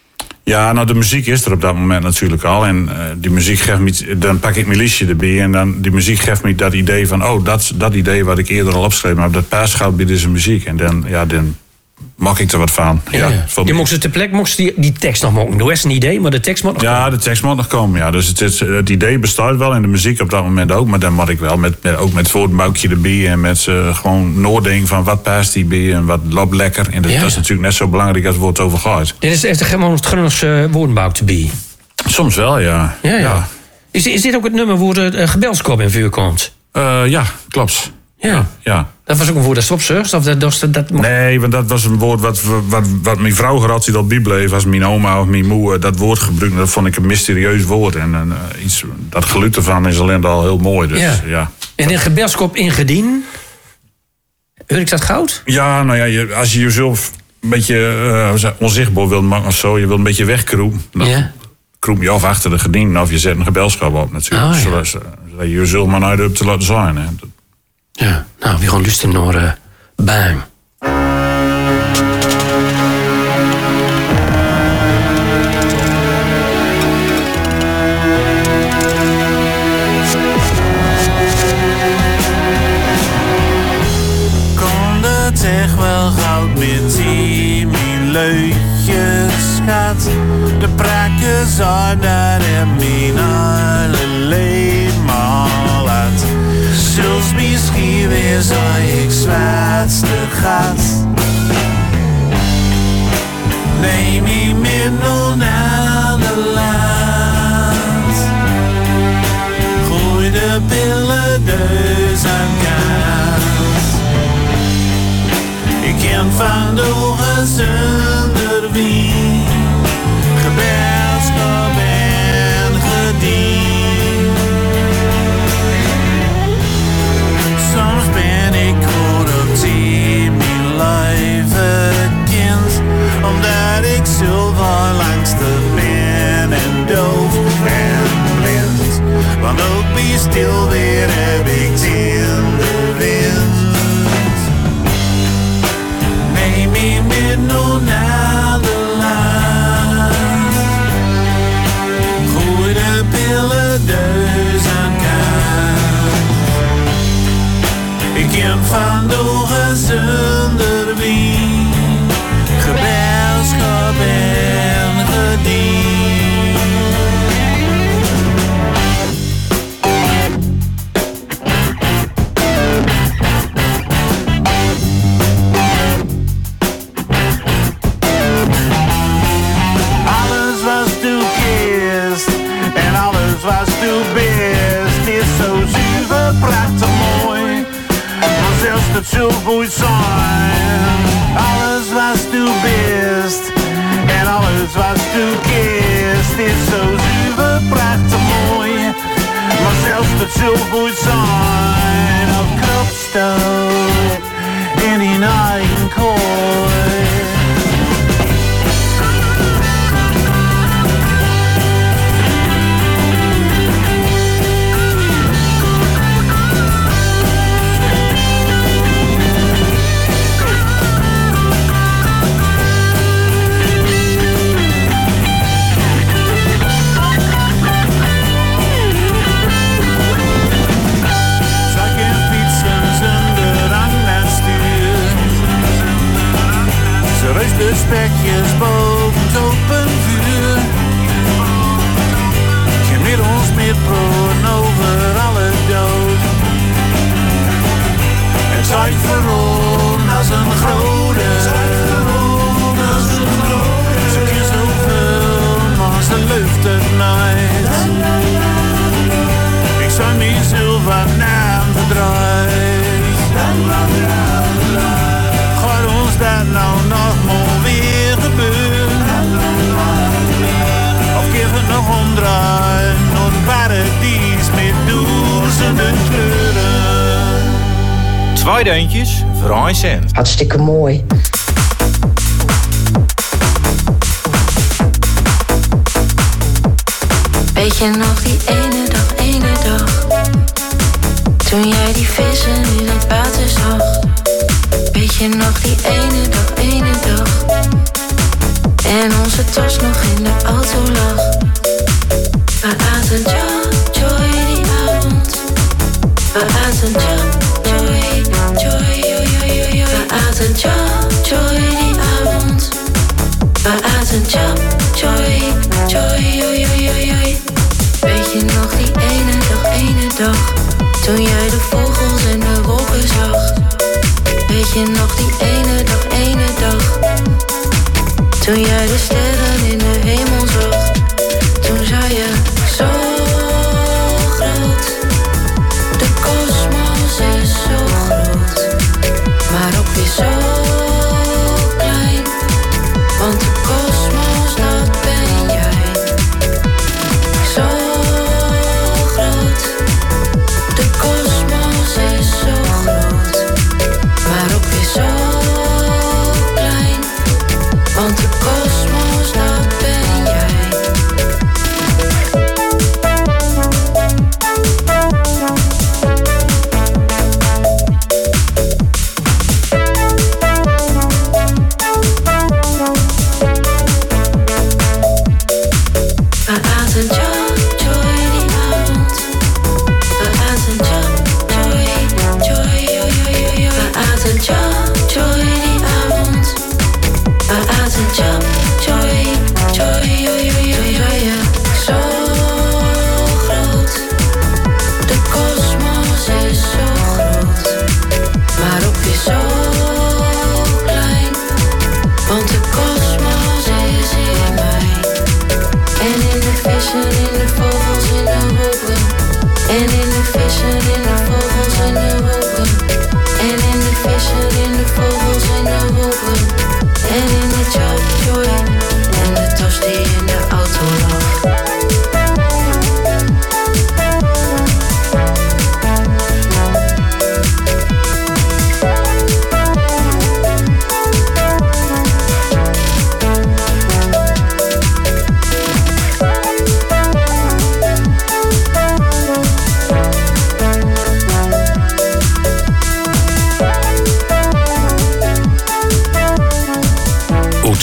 Ja, nou de muziek is er op dat moment natuurlijk al. En uh, die muziek geeft me, dan pak ik mijn liedje erbij. En dan die muziek geeft me dat idee van, oh, dat, dat idee wat ik eerder al opschreef. Maar dat paasgoud bij deze muziek. En dan, ja, dan mag ik er wat van. Ja, ja. Ja. Je mocht ze ter plekke mocht die, die tekst nog maken. Er is een idee, maar de tekst moet nog ja, komen. Ja, de tekst moet nog komen. Ja. Dus het, het, het idee bestaat wel en de muziek op dat moment ook. Maar dan moet ik wel met, met, ook met het woordboukje erbij. En met uh, gewoon noordenken van wat paast die bij en wat loopt lekker. En dat, ja, ja. dat is natuurlijk net zo belangrijk als het woord over gaat. Dit is echt gewoon het Grunners uh, woordenbouk te bij. Soms wel, ja. Ja, ja. ja. Is, is dit ook het nummer waar de uh, gebelskop in vuur komt? Uh, ja, klopt. Ja. ja. Dat was ook een woord dat stopzucht? Of dat, dat, dat mocht... Nee, want dat was een woord wat, wat, wat mijn vrouw had die dat bijbleef. Als mijn oma of mijn moeder dat woord gebruikte, dat vond ik een mysterieus woord. En uh, iets, dat geluid ervan is alleen al heel mooi. Dus, ja. Ja. En in gebelskop ingedien? Hoor ik dat goud? Ja, nou ja, je, als je jezelf een beetje uh, onzichtbaar wil maken of zo, je wil een beetje wegkroemen. Dan ja. kroem je af achter de gediende of je zet een gebelschap op natuurlijk. Oh, ja. Zodat, zodat je jezelf maar naar de te laten zijn. Hè. Ja, nou, we gaan luisteren naar uh, Bang. Kon het echt wel goud met die mijn leutjes schat. De prakken zijn daar en mijn hele leven al uit. Zelfs misschien weer zou ik zwaarste gat. Neem me met nog naar de land. Gooi de pillen dus aan kaas. Ik ken van de ogen zonder wie. Gebelskap en gedien. Soms ben ik kort die mijn leven kind, omdat ik zo van langste ben en doof en blind. Want ook bij stil weer heb ik in de wind. Neem me met nog naar de laan. Gooi de pillen dus aan kaas. Ik ken van de ogen zonder wie. Gebelskap en gedien. Alles was toen kist en alles was toen best. Is zo zuiver, prachtig mooi. Maar zelfs dat zo goed zijn. Alles was toen best en alles was toen kist. Is zo zuiver, prachtig mooi. Maar zelfs dat zo goed zijn. Op kropstoot in die eigen kooi. De spekjes boven het open vuur. Geen met ons meer proen over alle dood. Het zijn verroon als een grote. Ze kan zoveel, maar ze lucht het nooit. Ik zou mezelf aan naam verdraaid. Gaat ons dat nou nog maar weer gebeuren? Of geef het nog omdraaien naar een paradies met duizenden kleuren? Twee deuntjes voor een cent. Hartstikke mooi. Weet je nog die ene dag, ene dag, toen jij die vissen in het water zag? Weet je nog die ene dag, ene dag, en onze tas nog in de auto lag? We aten jam, joy die avond. We aten jam, joy, joy, joy, joy, joy. We aten jam, joy die avond. We aten jam, joy, joy, joy, joy, joy, joy. Weet je nog die ene dag, ene dag, toen jij de vogels en de wolken zag? Weet je nog die ene dag, ene dag, toen jij de sterren in de hemel zag? Toen zei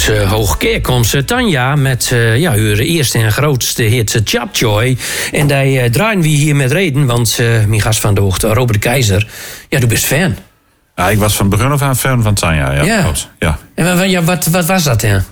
Uit uh, Hoogkerk komt ze Tanja met uh, ja, haar eerste en grootste hit uh, Chapjoy. En daar uh, draaien we hier met reden, want uh, mijn gast van de hoogte, Robert Keizer, ja, du bent fan. Ja, ik was van begin af aan fan van Tanja, ja. Ja. Klopt, ja. En ja, wat, wat was dat, hè?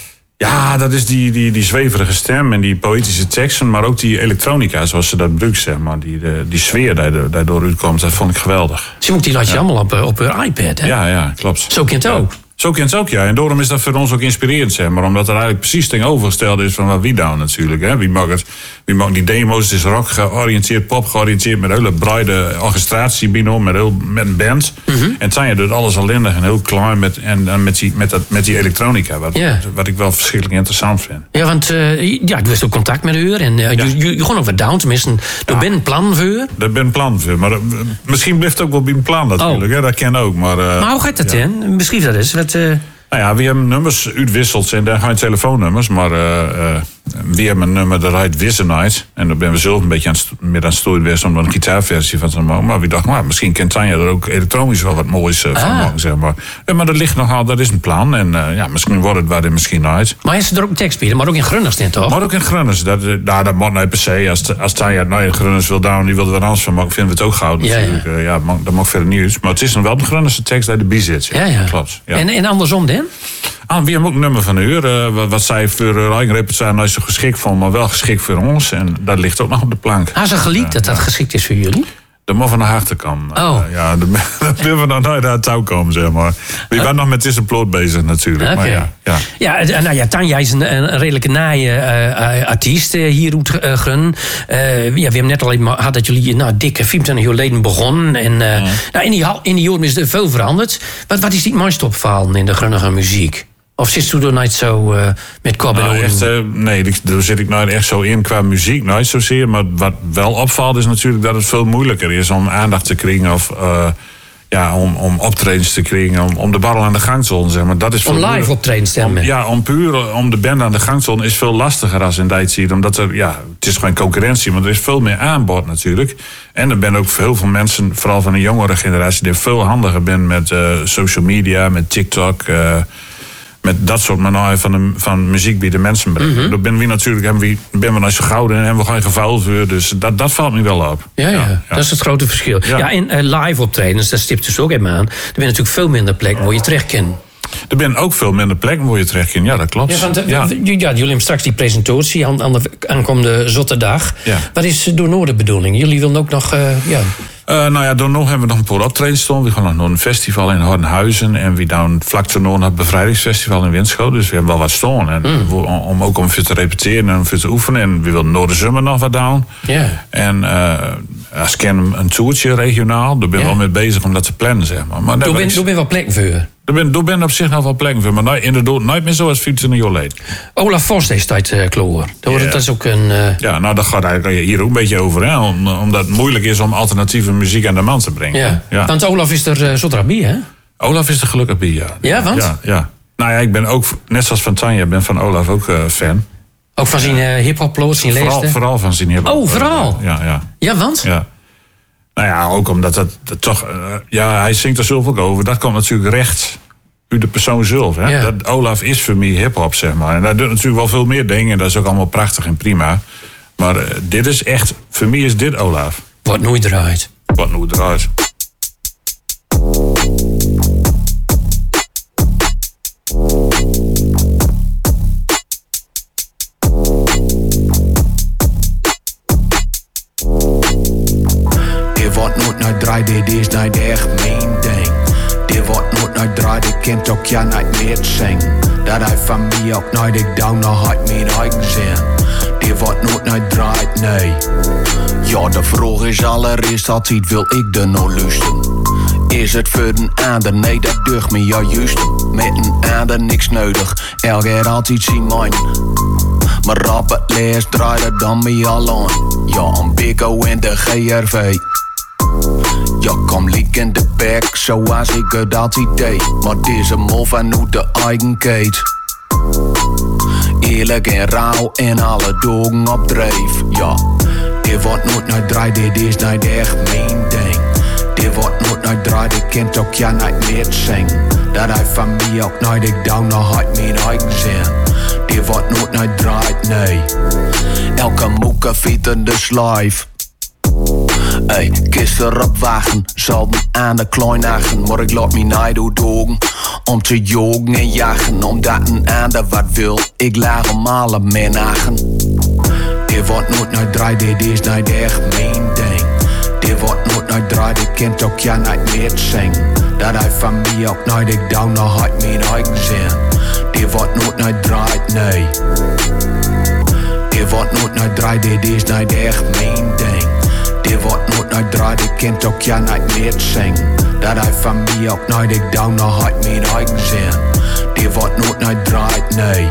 Ja, dat is die, die, die zweverige stem en die poëtische teksten, maar ook die elektronica, zoals ze dat gebruikt, zeg maar. Die, de, die sfeer die daardoor uitkomt, dat vond ik geweldig. Ze moet die laat je ja. allemaal op, op haar iPad, hè? Ja, ja, klopt. Zo kent het ook. Ja. Zo kent het ook, ja. En daarom is dat voor ons ook inspirerend, zeg maar. Omdat er eigenlijk precies tegenovergesteld is van wat wie doen natuurlijk. Hè. Wie mag het, wie mag die demo's, het is rock georiënteerd, pop georiënteerd, met een hele brede orchestratie binnen, met, heel, met een band. Mm-hmm. En Tanja doet alles alleenig en heel klein met, en, en met, die, met, dat, met die elektronica, wat, yeah. wat ik wel verschrikkelijk interessant vind. Ja, want uh, ja, ik wist ook contact met u en uh, ja. je, je, je gewoon ook wat down, tenminste, er ben een plan voor u. Er ben een plan voor, maar uh, misschien blijft het ook wel bij een plan natuurlijk, oh. hè, dat ken ook. Maar, uh, maar hoe gaat dat ja. in? Beschrijf dat eens. Wat, uh... Nou ja, we hebben nummers uitwisseld en daar gaan telefoonnummers, maar uh, uh, we hebben een nummer dat heet Wissenheid. En daar ben we zelf een beetje aan st- meer aan stoer geweest om er een gitaarversie van te maken. Maar we dachten, nou, misschien kan Tanja er ook elektronisch wel wat moois uh, ah. van maken, zeg maar. Ja, maar dat ligt nogal, dat is een plan. En uh, ja, misschien wordt het waar er misschien uit. Maar is er ook een tekst, maar ook in Grunners, net toch? Maar ook in Grunners. Dat, nou, dat mag niet per se. Als, als Tanja nou in Grunners wil down, die wil er wat anders van maken, vinden we het ook goud natuurlijk. Ja, ja. Uh, ja mag, dat mag verder niet uit. Maar het is dan wel de Grunnerse tekst die erbij zit. Ja, ja. Klopt. Ja. En, en andersom dan? Ah, we hebben ook een nummer van u, uh, wat, wat zij voor haar eigen repertoire nooit zo geschikt vond, maar wel geschikt voor ons. En dat ligt ook nog op de plank. Ah, ze geliekt uh, dat dat ja. geschikt is voor jullie? Dat moet van de harte komen. Oh. Uh, ja, dat willen we nog nooit uit het touw komen, zeg maar. We waren uh. nog met deze ploot bezig natuurlijk. Okay. Maar ja, ja. ja, nou ja, Tanja is een, een redelijke naaie uh, artiest uh, hier uit uh, Grun. Uh, ja, we hebben net al even gehad dat jullie nou, dikke vijfentwintig jaar geleden begonnen. En uh, uh. Nou, in die, in die jaren is er veel veranderd. Wat, wat is die het mooiste opvallen in de Grunnige muziek? Of zit u er nooit zo uh, met kop en nou, echt, uh, Nee, daar zit ik nooit echt zo in qua muziek, nooit zozeer. Maar wat wel opvalt is natuurlijk dat het veel moeilijker is om aandacht te krijgen. Of uh, ja, om, om optredens te krijgen, om, om de barrel aan de gang te houden. Zeg maar. Dat is om live optredens te hebben? Ja, om puur om de band aan de gang te houden is veel lastiger als in dat ziet. Omdat er, ja, het is geen concurrentie, maar er is veel meer aanbod natuurlijk. En er zijn ook veel van mensen, vooral van de jongere generatie, die veel handiger zijn met uh, social media, met TikTok. Uh, Met dat soort manieren van, de, van muziek die de mensen brengen. Mm-hmm. Dan ben we natuurlijk hebben we, ben we nou zo gouden en hebben we geen gevouwd voor. Dus dat, dat valt me wel op. Ja, ja, ja. Dat is het grote verschil. Ja, ja en uh, live optredens, dat stipt dus ook even aan. Er zijn natuurlijk veel minder plekken waar je terecht kan. Er zijn ook veel minder plekken waar je terecht kan. Ja, dat klopt. Ja, want, uh, ja. ja, jullie hebben straks die presentatie aan, aan de aankomende Zotterdag. Ja. Wat is door Noord de bedoeling? Jullie willen ook nog... Uh, ja. Uh, nou ja, door nog hebben we nog een paar optredens staan. We gaan nog naar een festival in Hornhuizen. En we gaan vlak daarna naar het Bevrijdingsfestival in Winschoten. Dus we hebben wel wat staan. En mm. om, om ook om voor te repeteren en om voor te oefenen. En we willen Noord de zomer nog wat doen. Yeah. En uh, als ik een, een toertje regionaal. Daar ben ik yeah. wel mee bezig om dat te plannen, zeg maar. maar Doe ben je wel plekken voor je? Er ben op zich nog wel plekken voor. Maar nou, inderdaad nooit meer zoals vijfentwintig jaar geleden. Olaf Vos is tijd uh, kloor. Dat, yeah. dat is ook een... Uh... Ja, nou dat gaat eigenlijk hier ook een beetje over. Hè? Om, omdat het moeilijk is om alternatieve muziek aan de man te brengen. Ja. Ja. Want Olaf is er uh, zodra bij, hè? Olaf is er gelukkig bij, ja. Ja, want? Ja, ja. Nou ja, ik ben ook, net zoals van Tanja, ben van Olaf ook uh, fan. Ook van zijn uh, hip-hop ploot, zijn vooral, leefste? Vooral van zijn hip-hop. Oh, vooral? Ja, ja. Ja, want? Ja. Nou ja, ook omdat dat, dat toch... Uh, ja, hij zingt er zoveel over. Dat komt natuurlijk recht uit de persoon zelf. Hè? Ja. Dat, Olaf is voor mij hip-hop, zeg maar. En daar doet natuurlijk wel veel meer dingen. En dat is ook allemaal prachtig en prima. Maar uh, dit is echt... Voor mij is dit Olaf. Wat nooit eruit. Wat nooit eruit. Dit wordt nooit naar draai, dit is niet echt mijn ding. Dit wordt nooit naar draai, dit kind ook ja niet meer zingen. Dat hij van mij ook nooit ik down nog uit mijn eigen zin. Dit wordt nooit naar draai, nee. Ja, de vraag is allereerst altijd wil ik er nou luisteren. Is het voor een ander? Nee, dat deugt me ja juist. Met een ander niks nodig, elke altijd zien mijn. Maar rap het lees draait het dan me al aan. Ja, een biggo in de G R V. Ja, kom liek in de bek, zoals ik het altijd deed. Maar het is een mol van hoe de eigen keet. Eerlijk en rauw en alle dogen op dreef. Ja, dit wordt nooit naar draai, dit is niet echt mijn ding. dit wordt nooit nooit draait, ik kind ook ja nooit meer zingen. Dat hij van mij ook nooit ik down nog uit mijn eigen zin. Dit wordt nooit nooit draait, nee. Elke moeke fiet in de slijf. Ey, kist erop wagen, zal me aan de kleinagen. Maar ik laat me niet doordogen om te jogen en jagen. Omdat een ander wat wil, ik laat hem alle menagen. Dit wordt nooit nooit draai, dit is niet echt mijn ding. Dit wordt nooit nooit draai, ik kind ook ja niet meer zingen. Dat hij van mij ook nooit ik down nog uit mijn eigen zin. Dit wordt nooit nooit draai, nee. Dit wordt nooit nooit draai, dit is niet echt mijn ding. Dit wordt nooit nooit draai, ik kind ook ja niet meer zingen. Dat hij van mij ook nooit ik down nog uit mijn eigen zin. Dit wordt nooit nooit draai, nee.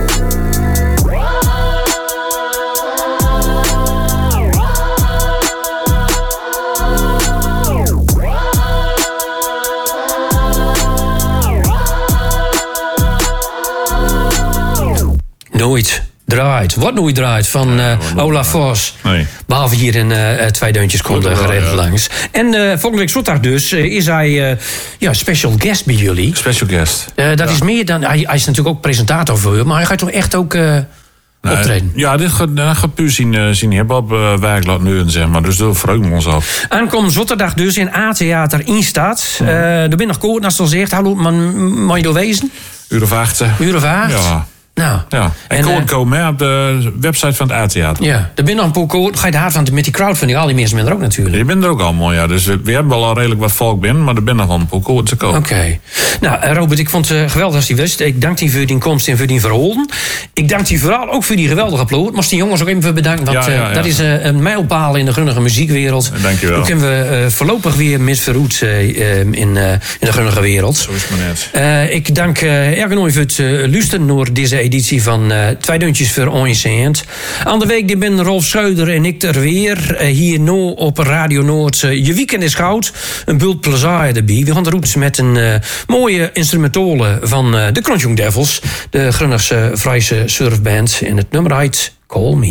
Nooit draait. Wat nooit draait van uh, Olaf Vos. Nee. Behalve hier in uh, Twee Deuntjes komt er geregeld ja. langs. En uh, volgende week zondag dus uh, is hij uh, ja, special guest bij jullie. Special guest. Uh, dat ja. is meer dan... Hij, hij is natuurlijk ook presentator voor u, maar hij gaat toch echt ook uh, nee, optreden? Ja, dit gaat, uh, gaat puur zien, uh, zien hebben op uh, werk nu en zeg maar. Dus daar verheugen we ons op. Aankomende zaterdag dus in A-theater Instad. Uh, er ben nog koord, als het al zegt. Hallo, man, mag je doorwezen? Uur of acht. Uur of acht? Ja. Nou, ja. En, en koord uh, komen op de website van het A-theater. Ja, er ben nog een paar koord. Ga je de haat van met die crowdfunding. Al die mensen zijn er ook natuurlijk. Je bent er ook allemaal, ja. Dus we, we hebben wel al redelijk wat volk binnen, maar er zijn nog wel een paar koord te kopen. Oké. Okay. Nou, Robert, ik vond het uh, geweldig als die wist. Ik dank je voor die komst en voor die verholen. Ik dank je vooral ook voor die geweldige ploeg. Moest die jongens ook even bedanken, want ja, ja, ja. Uh, dat is uh, een mijlpaal in de grunnige muziekwereld. Dank je wel. Dan kunnen we uh, voorlopig weer mis verroet uh, uh, in, uh, in de grunnige wereld. Zo is het maar net. Uh, ik dank uh, erg nooit voor het uh, luisteren naar deze editie van uh, Twee Deuntjes voor Ongezeend. Aan de week ben Rolf Schreuder en ik er weer. Uh, hier nu op Radio Noord. Uh, je weekend is goud. Een bult plezier erbij. We gaan de roots met een uh, mooie instrumentale van uh, de Kronjong Devils. De Grunnigse Friese surfband. En het nummer heet Call Me.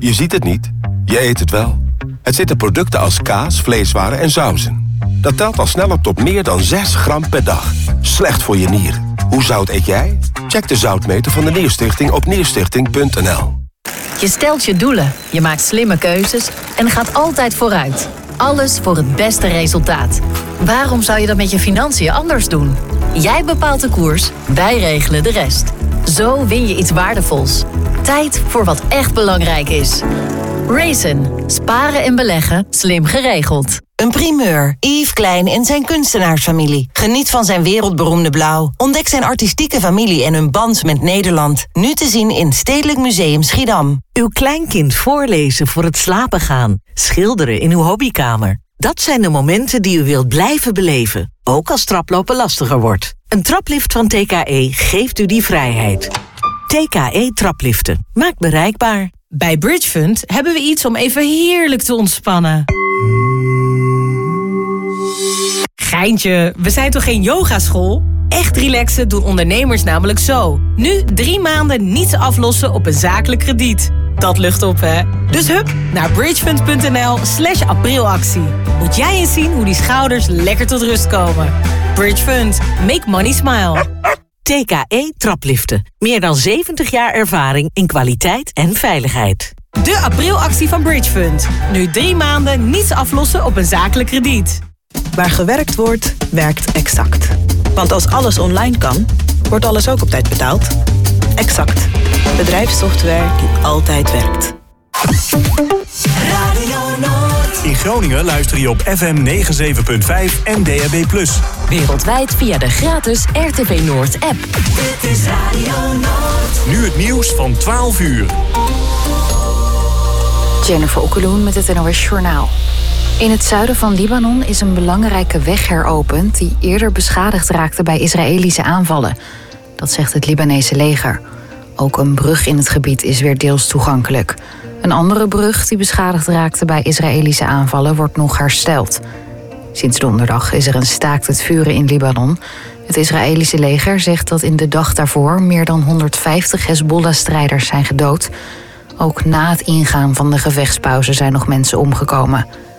Je ziet het niet, je eet het wel. Het zit in producten als kaas, vleeswaren en sauzen. Dat telt al snel op tot meer dan zes gram per dag. Slecht voor je nieren. Hoe zout eet jij? Check de zoutmeter van de Nierstichting op nierstichting punt n l. Je stelt je doelen, je maakt slimme keuzes en gaat altijd vooruit. Alles voor het beste resultaat. Waarom zou je dat met je financiën anders doen? Jij bepaalt de koers, wij regelen de rest. Zo win je iets waardevols. Tijd voor wat echt belangrijk is. Raisin. Sparen en beleggen. Slim geregeld. Een primeur. Yves Klein en zijn kunstenaarsfamilie. Geniet van zijn wereldberoemde blauw. Ontdek zijn artistieke familie en hun band met Nederland. Nu te zien in Stedelijk Museum Schiedam. Uw kleinkind voorlezen voor het slapen gaan. Schilderen in uw hobbykamer. Dat zijn de momenten die u wilt blijven beleven. Ook als traplopen lastiger wordt. Een traplift van T K E geeft u die vrijheid. T K E trapliften. Maakt bereikbaar. Bij Bridgefund hebben we iets om even heerlijk te ontspannen. Geintje, we zijn toch geen yogaschool? Echt relaxen doen ondernemers namelijk zo. Nu drie maanden niets aflossen op een zakelijk krediet. Dat lucht op, hè? Dus hup naar bridgefund punt n l slash aprilactie. Moet jij eens zien hoe die schouders lekker tot rust komen. Bridgefund. Make money smile. T K E trapliften. Meer dan zeventig jaar ervaring in kwaliteit en veiligheid. De aprilactie van Bridgefund. Nu drie maanden niets aflossen op een zakelijk krediet. Waar gewerkt wordt, werkt Exact. Want als alles online kan, wordt alles ook op tijd betaald. Exact. Bedrijfssoftware die altijd werkt. Radio Noord. In Groningen luister je op F M negenenzeventig punt vijf en D A B plus. Wereldwijd via de gratis R T V Noord app. Dit is Radio Noord. Nu het nieuws van twaalf uur. Jennifer Okkeloen met het N O S Journaal. In het zuiden van Libanon is een belangrijke weg heropend die eerder beschadigd raakte bij Israëlische aanvallen. Dat zegt het Libanese leger. Ook een brug in het gebied is weer deels toegankelijk. Een andere brug die beschadigd raakte bij Israëlische aanvallen wordt nog hersteld. Sinds donderdag is er een staakt het vuren in Libanon. Het Israëlische leger zegt dat in de dag daarvoor meer dan honderdvijftig Hezbollah-strijders zijn gedood. Ook na het ingaan van de gevechtspauze zijn nog mensen omgekomen.